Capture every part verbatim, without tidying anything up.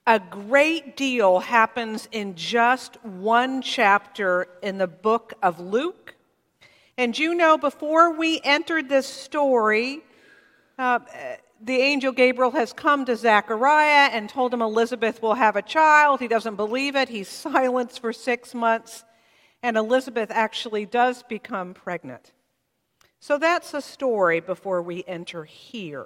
A great deal happens in just one chapter in the book of Luke. And you know, before we entered this story, uh, the angel Gabriel has come to Zechariah and told him Elizabeth will have a child. He doesn't believe it. He's silenced for six months. And Elizabeth actually does become pregnant. So that's a story before we enter here.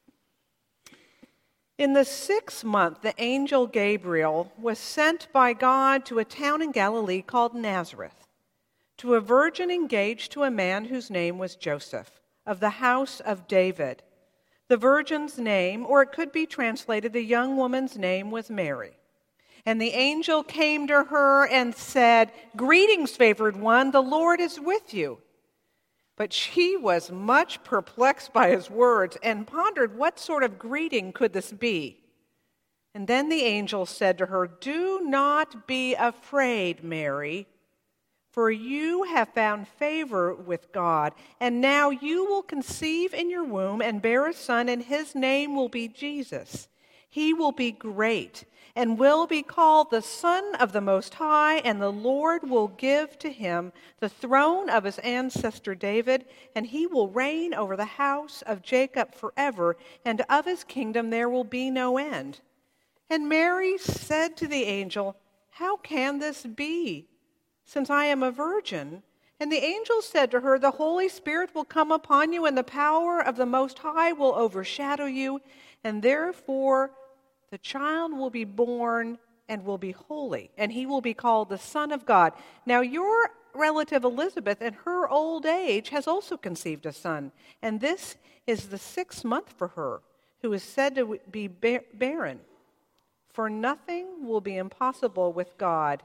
In the sixth month, the angel Gabriel was sent by God to a town in Galilee called Nazareth, to a virgin engaged to a man whose name was Joseph, of the house of David. The virgin's name, or it could be translated, the young woman's name, was Mary. And the angel came to her and said, "Greetings, favored one, the Lord is with you." But she was much perplexed by his words and pondered what sort of greeting could this be. And then the angel said to her, "Do not be afraid, Mary, for you have found favor with God. And now you will conceive in your womb and bear a son, and his name will be Jesus. He will be great and will be called the Son of the Most High, and the Lord will give to him the throne of his ancestor David, and he will reign over the house of Jacob forever, and of his kingdom there will be no end." And Mary said to the angel, "How can this be, since I am a virgin?" And the angel said to her, "The Holy Spirit will come upon you, and the power of the Most High will overshadow you, and therefore the child will be born and will be holy, and he will be called the Son of God. Now your relative Elizabeth, in her old age, has also conceived a son, and this is the sixth month for her, who is said to be barren. For nothing will be impossible with God."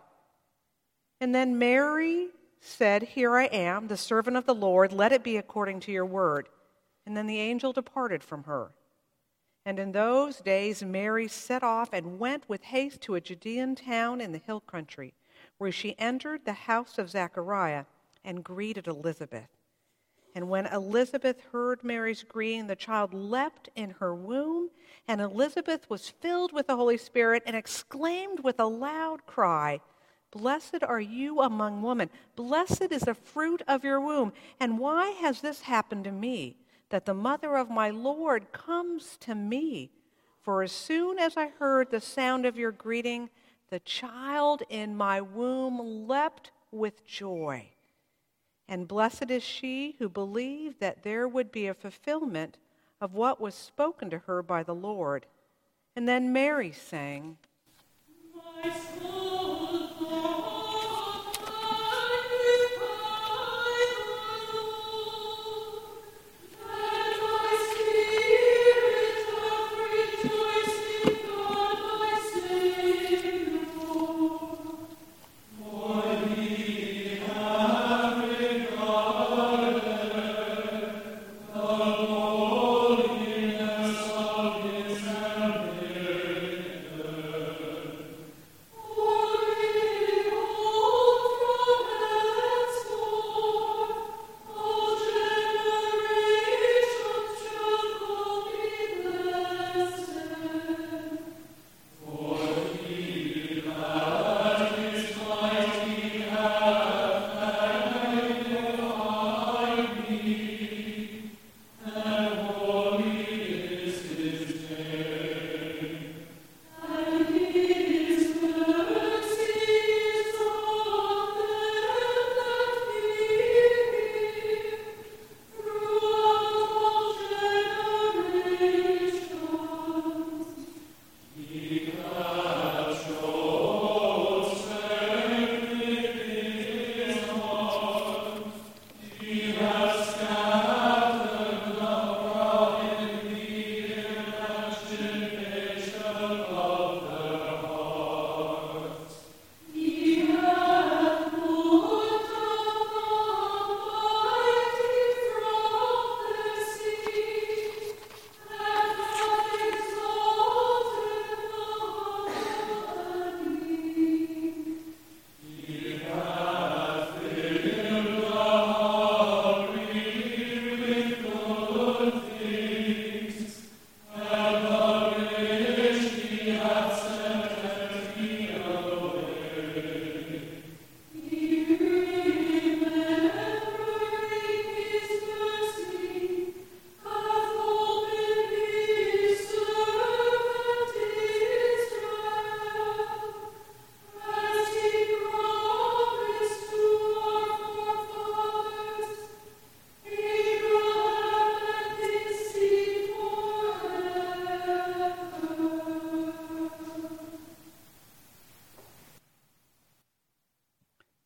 And then Mary said, "Here I am, the servant of the Lord. Let it be according to your word." And then the angel departed from her. And in those days Mary set off and went with haste to a Judean town in the hill country, where she entered the house of Zechariah and greeted Elizabeth. And when Elizabeth heard Mary's greeting, the child leapt in her womb, and Elizabeth was filled with the Holy Spirit and exclaimed with a loud cry, "Blessed are you among women. Blessed is the fruit of your womb. And why has this happened to me, that the mother of my Lord comes to me? For as soon as I heard the sound of your greeting, the child in my womb leapt with joy. And blessed is she who believed that there would be a fulfillment of what was spoken to her by the Lord." And then Mary sang, "My soul glorifies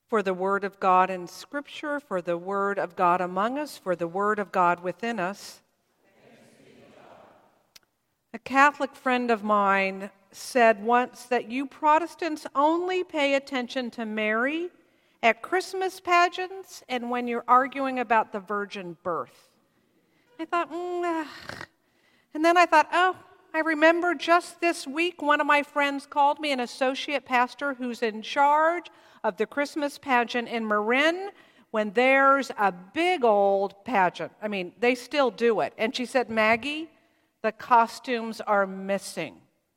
for the word of God in Scripture, for the word of God among us, for the word of God within us. A Catholic friend of mine said once that you Protestants only pay attention to Mary at Christmas pageants and when you're arguing about the virgin birth. I thought, mm, ah. And then I thought, oh, I remember just this week one of my friends called me, an associate pastor who's in charge of the Christmas pageant in Marin when there's a big old pageant. I mean, they still do it. And she said, Maggie, the costumes are missing.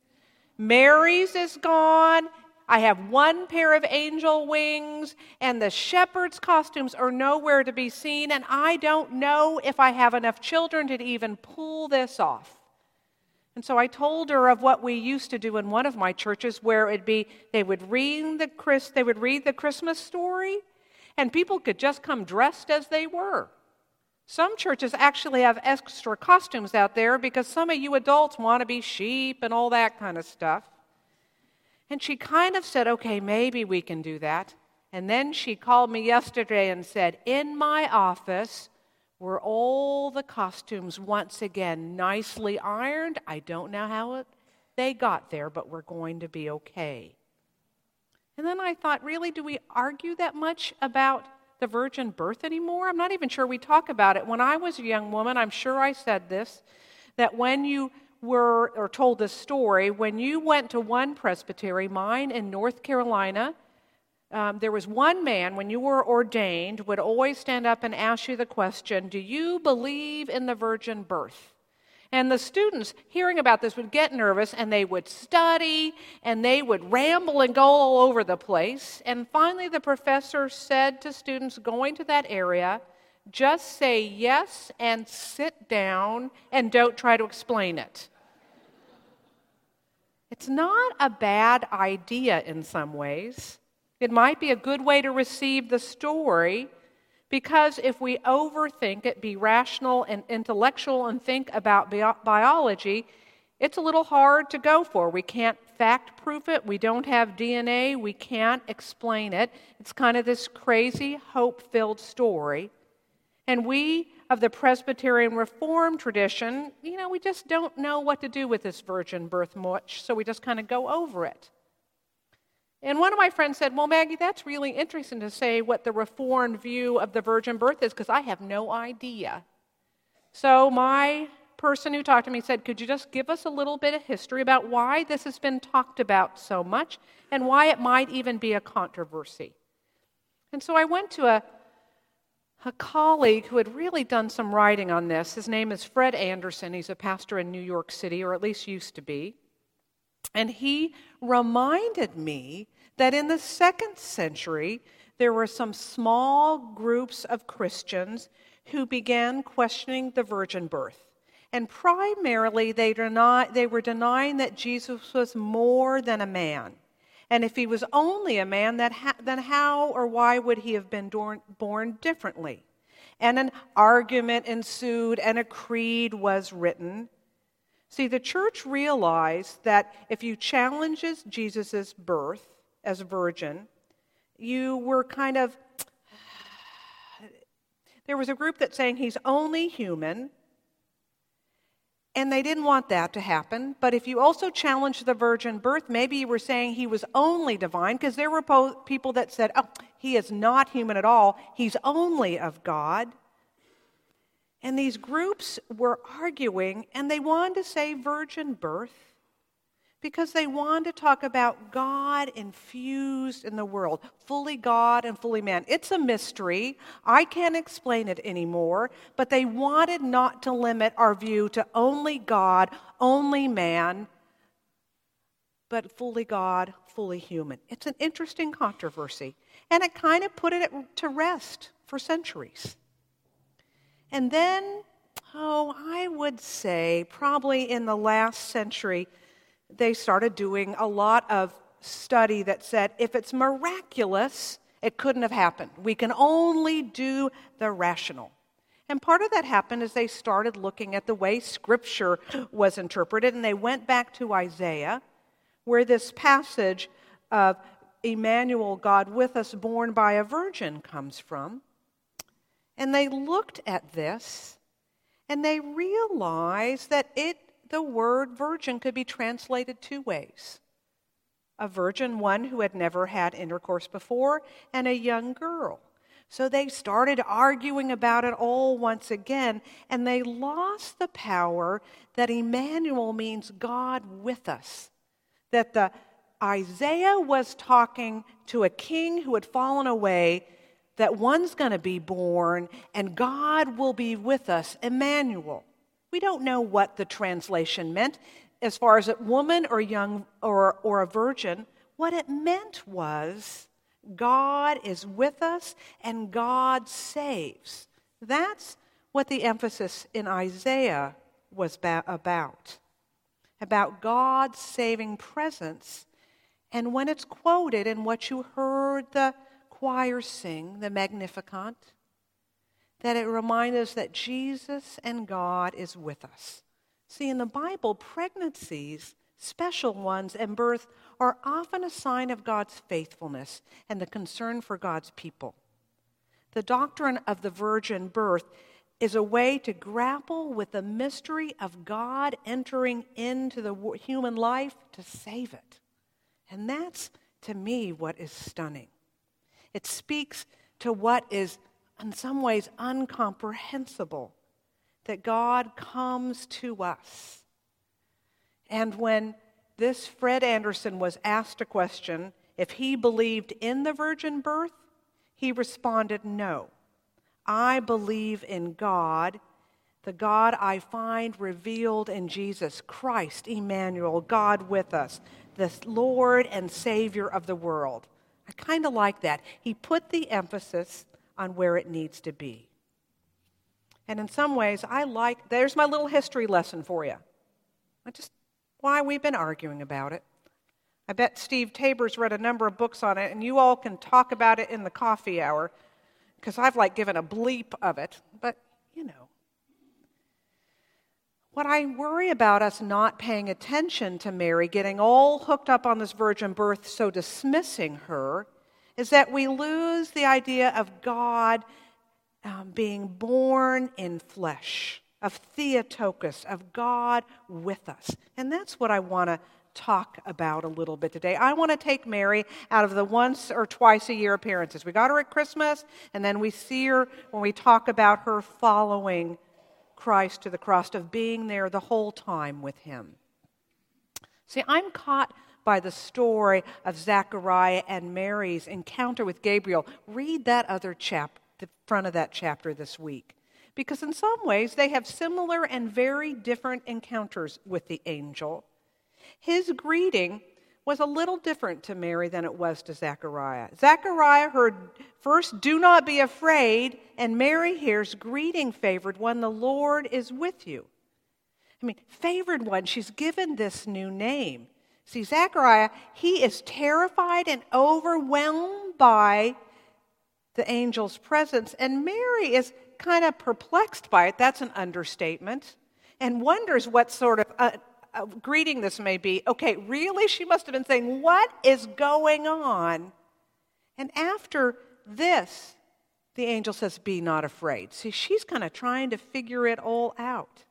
Mary's is gone. I have one pair of angel wings, and the shepherd's costumes are nowhere to be seen, and I don't know if I have enough children to even pull this off. And so I told her of what we used to do in one of my churches, where it'd be they would read the Chris, they would read the Christmas story, and people could just come dressed as they were. Some churches actually have extra costumes out there because some of you adults want to be sheep and all that kind of stuff. And she kind of said, okay, maybe we can do that. And then she called me yesterday and said, in my office were all the costumes once again nicely ironed. I don't know how it, they got there, but we're going to be okay. And then I thought, really, do we argue that much about the virgin birth anymore? I'm not even sure we talk about it. When I was a young woman, I'm sure I said this, that when you were, or told this story, when you went to one presbytery, mine in North Carolina, um, there was one man, when you were ordained, would always stand up and ask you the question, do you believe in the virgin birth? And the students hearing about this would get nervous, and they would study, and they would ramble and go all over the place. And finally the professor said to students going to that area, just say yes and sit down and don't try to explain it. It's not a bad idea in some ways. It might be a good way to receive the story, because if we overthink it, be rational and intellectual and think about bi- biology, it's a little hard to go for. We can't fact-proof it. We don't have D N A. We can't explain it. It's kind of this crazy, hope-filled story. And we of the Presbyterian Reformed tradition, you know, we just don't know what to do with this virgin birth much, so we just kind of go over it. And one of my friends said, well, Maggie, that's really interesting to say what the Reformed view of the virgin birth is, because I have no idea. So my person who talked to me said, could you just give us a little bit of history about why this has been talked about so much and why it might even be a controversy? And so I went to a A colleague who had really done some writing on this. His name is Fred Anderson. He's a pastor in New York City, or at least used to be. And he reminded me that in the second century, there were some small groups of Christians who began questioning the virgin birth. And primarily, they, deny, they were denying that Jesus was more than a man. And if he was only a man, that ha- then how or why would he have been born, born differently? And an argument ensued, and a creed was written. See, the church realized that if you challenged Jesus' birth as a virgin, you were kind of... There was a group that's saying he's only human, and they didn't want that to happen. But if you also challenged the virgin birth, maybe you were saying he was only divine, because there were po- people that said, oh, he is not human at all. He's only of God. And these groups were arguing, and they wanted to say virgin birth because they wanted to talk about God infused in the world, fully God and fully man. It's a mystery. I can't explain it anymore, but they wanted not to limit our view to only God, only man, but fully God, fully human. It's an interesting controversy, and it kind of put it to rest for centuries. And then, oh, I would say probably in the last century, they started doing a lot of study that said if it's miraculous, it couldn't have happened. We can only do the rational. And part of that happened as they started looking at the way Scripture was interpreted, and they went back to Isaiah, where this passage of Emmanuel, God with us, born by a virgin, comes from. And they looked at this, and they realized that it, the word virgin could be translated two ways. A virgin, one who had never had intercourse before, and a young girl. So they started arguing about it all once again, and they lost the power that Emmanuel means God with us. That the Isaiah was talking to a king who had fallen away, that one's going to be born, and God will be with us, Emmanuel. We don't know what the translation meant as far as a woman or young or, or a virgin. What it meant was God is with us and God saves. That's what the emphasis in Isaiah was ba- about. About God's saving presence. And when it's quoted in what you heard the choir sing, the Magnificat, that it reminds us that Jesus and God is with us. See, in the Bible, pregnancies, special ones, and birth are often a sign of God's faithfulness and the concern for God's people. The doctrine of the virgin birth is a way to grapple with the mystery of God entering into the human life to save it. And that's, to me, what is stunning. It speaks to what is, in some ways, incomprehensible, that God comes to us. And when this Fred Anderson was asked a question if he believed in the virgin birth, he responded, no. I believe in God, the God I find revealed in Jesus Christ, Emmanuel, God with us, the Lord and Savior of the world. I kind of like that. He put the emphasis on where it needs to be. And in some ways, I like, there's my little history lesson for you. I just, why we've been arguing about it. I bet Steve Tabor's read a number of books on it, and you all can talk about it in the coffee hour, because I've like given a bleep of it, but you know. What I worry about us not paying attention to Mary, getting all hooked up on this virgin birth, so dismissing her, is that we lose the idea of God um, being born in flesh, of Theotokos, of God with us. And that's what I want to talk about a little bit today. I want to take Mary out of the once or twice a year appearances. We got her at Christmas, and then we see her when we talk about her following Christ to the cross, of being there the whole time with him. See, I'm caught by the story of Zechariah and Mary's encounter with Gabriel. Read that other chapter, the front of that chapter this week. Because in some ways, they have similar and very different encounters with the angel. His greeting was a little different to Mary than it was to Zechariah. Zechariah heard first, do not be afraid, and Mary hears, greeting, favored one, the Lord is with you. I mean, favored one, she's given this new name. See, Zechariah, he is terrified and overwhelmed by the angel's presence, and Mary is kind of perplexed by it. That's an understatement, and wonders what sort of uh, uh, greeting this may be. Okay, really? She must have been saying, what is going on? And after this, the angel says, be not afraid. See, she's kind of trying to figure it all out.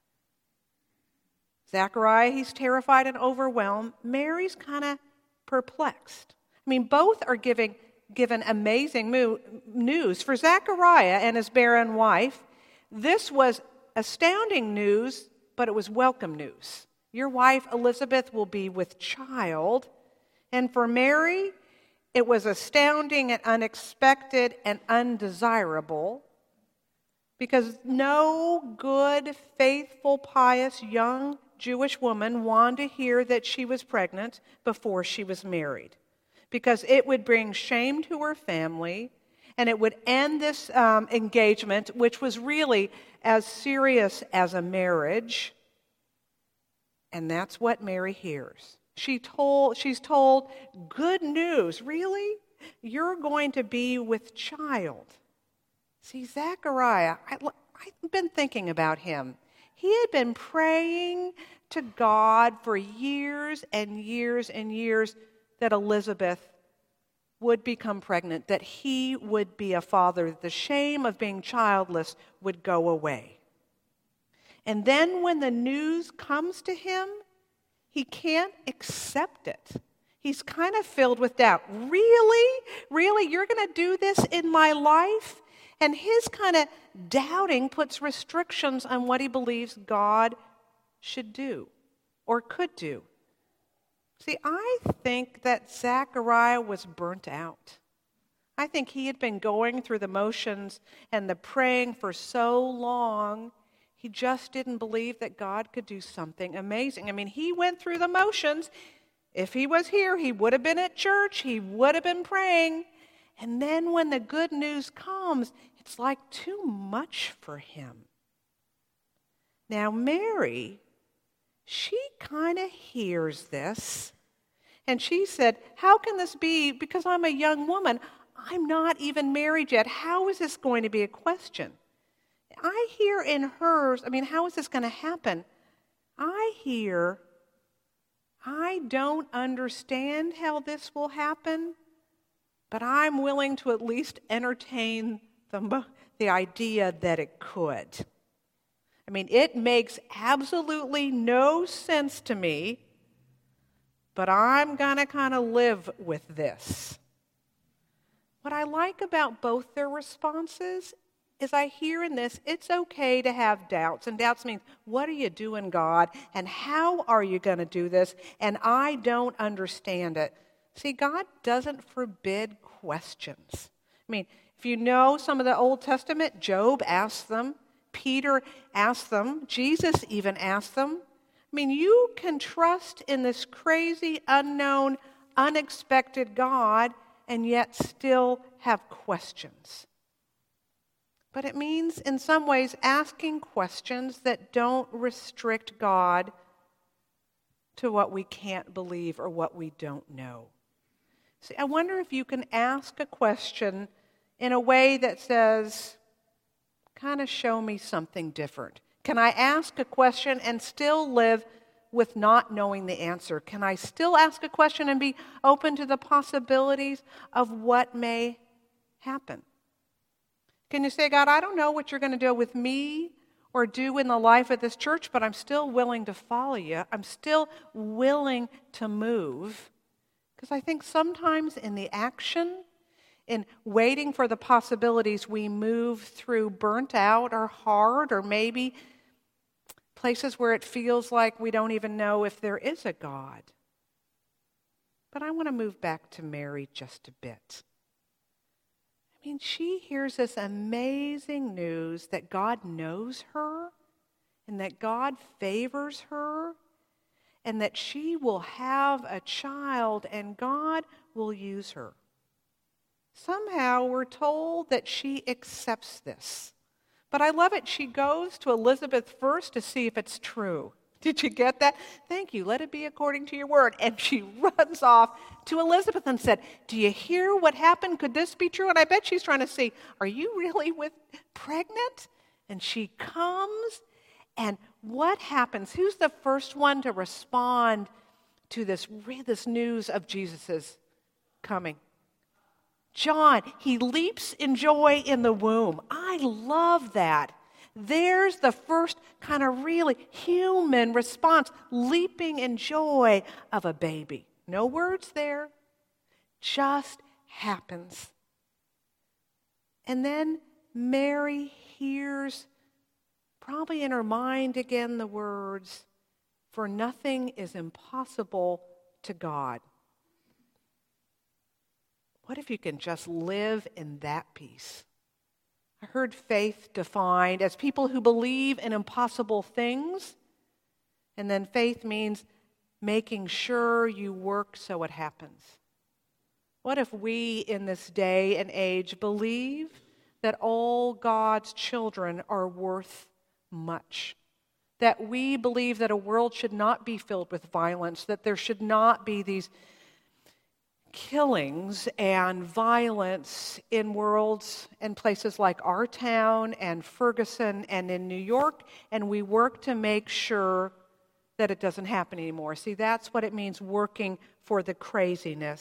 Zechariah, he's terrified and overwhelmed. Mary's kind of perplexed. I mean, both are giving given amazing mo- news. For Zechariah and his barren wife, this was astounding news, but it was welcome news. Your wife Elizabeth will be with child. And for Mary, it was astounding and unexpected and undesirable, because no good, faithful, pious, young Jewish woman wanted to hear that she was pregnant before she was married, because it would bring shame to her family, and it would end this um, engagement, which was really as serious as a marriage. And that's what Mary hears. She told, she's told, good news, really? You're going to be with child. See, Zechariah, I, I've been thinking about him. He had been praying to God for years and years and years that Elizabeth would become pregnant, that he would be a father, the shame of being childless would go away. And then when the news comes to him, he can't accept it. He's kind of filled with doubt. Really? Really? You're going to do this in my life? And his kind of doubting puts restrictions on what he believes God should do or could do. See, I think that Zechariah was burnt out. I think he had been going through the motions and the praying for so long, he just didn't believe that God could do something amazing. I mean, he went through the motions. If he was here, he would have been at church. He would have been praying. And then when the good news comes, it's like too much for him. Now, Mary, she kind of hears this. And she said, how can this be? Because I'm a young woman. I'm not even married yet. How is this going to be a question? I hear in hers, I mean, how is this going to happen? I hear, I don't understand how this will happen, but I'm willing to at least entertain the, the idea that it could. I mean, it makes absolutely no sense to me, but I'm going to kind of live with this. What I like about both their responses is I hear in this, it's okay to have doubts. And doubts means, what are you doing, God? And how are you going to do this? And I don't understand it. See, God doesn't forbid questions. I mean, if you know some of the Old Testament, Job asked them, Peter asked them, Jesus even asked them. I mean, you can trust in this crazy, unknown, unexpected God and yet still have questions. But it means, in some ways, asking questions that don't restrict God to what we can't believe or what we don't know. See, I wonder if you can ask a question in a way that says, kind of show me something different. Can I ask a question and still live with not knowing the answer? Can I still ask a question and be open to the possibilities of what may happen? Can you say, God, I don't know what you're going to do with me or do in the life of this church, but I'm still willing to follow you. I'm still willing to move. Because I think sometimes in the action, in waiting for the possibilities, we move through burnt out or hard or maybe places where it feels like we don't even know if there is a God. But I want to move back to Mary just a bit. I mean, she hears this amazing news that God knows her and that God favors her and that she will have a child and God will use her. Somehow we're told that she accepts this. But I love it. She goes to Elizabeth first to see if it's true. Did you get that? Thank you. Let it be according to your word. And she runs off to Elizabeth and said, do you hear what happened? Could this be true? And I bet she's trying to see, are you really with pregnant? And she comes, and what happens? Who's the first one to respond to this, this news of Jesus' coming? John. He leaps in joy in the womb. I love that. There's the first kind of really human response, leaping in joy of a baby. No words there, just happens. And then Mary hears, probably in her mind again, the words, for nothing is impossible to God. What if you can just live in that peace? I heard faith defined as people who believe in impossible things. And then faith means making sure you work so it happens. What if we in this day and age believe that all God's children are worth much? That we believe that a world should not be filled with violence, that there should not be these killings and violence in worlds and places like our town and Ferguson and in New York, and we work to make sure that it doesn't happen anymore. See, that's what it means working for the craziness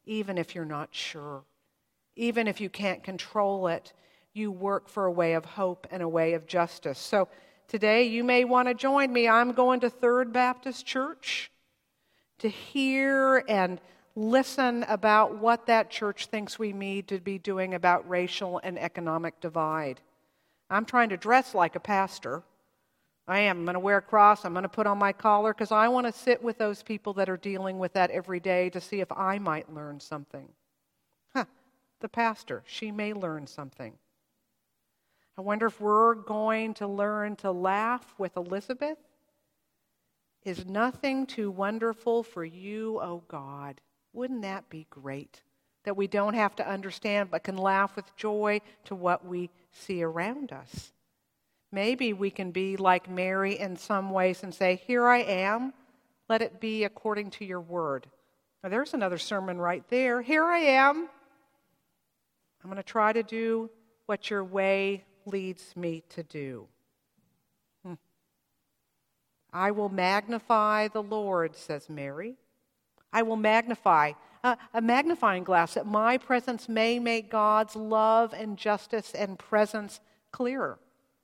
even if you're not sure. Even if you can't control it, you work for a way of hope and a way of justice. So today you may want to join me. I'm going to Third Baptist Church to hear and listen about what that church thinks we need to be doing about racial and economic divide. I'm trying to dress like a pastor. I am. I'm going to wear a cross. I'm going to put on my collar because I want to sit with those people that are dealing with that every day to see if I might learn something. Huh, the pastor, she may learn something. I wonder if we're going to learn to laugh with Elizabeth. Is nothing too wonderful for you, O God? Wouldn't that be great? That we don't have to understand but can laugh with joy to what we see around us. Maybe we can be like Mary in some ways and say, here I am, let it be according to your word. Now, there's another sermon right there. Here I am. I'm going to try to do what your way leads me to do. Hmm. I will magnify the Lord, says Mary. I will magnify, uh, a magnifying glass, that my presence may make God's love and justice and presence clearer.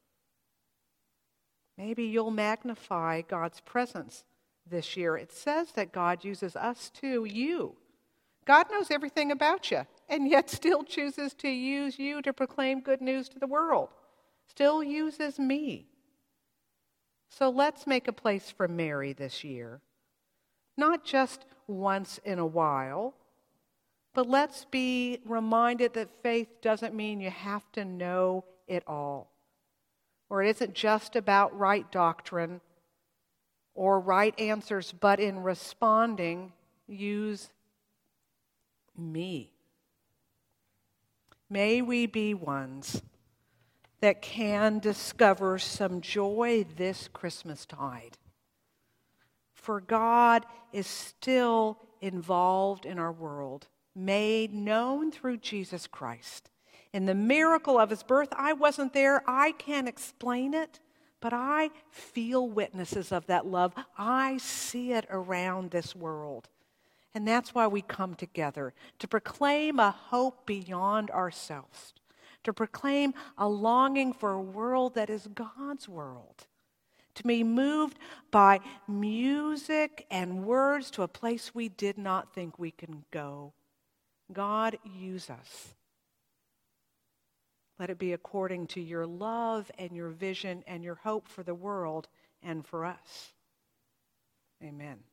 Maybe you'll magnify God's presence this year. It says that God uses us too, you. God knows everything about you, and yet still chooses to use you to proclaim good news to the world. Still uses me. So let's make a place for Mary this year. Not just once in a while, but let's be reminded that faith doesn't mean you have to know it all. Or it isn't just about right doctrine or right answers, but in responding, use me. May we be ones that can discover some joy this Christmastide. For God is still involved in our world, made known through Jesus Christ. In the miracle of his birth, I wasn't there, I can't explain it, but I feel witnesses of that love. I see it around this world. And that's why we come together, to proclaim a hope beyond ourselves, to proclaim a longing for a world that is God's world, to be moved by music and words to a place we did not think we can go. God, use us. Let it be according to your love and your vision and your hope for the world and for us. Amen.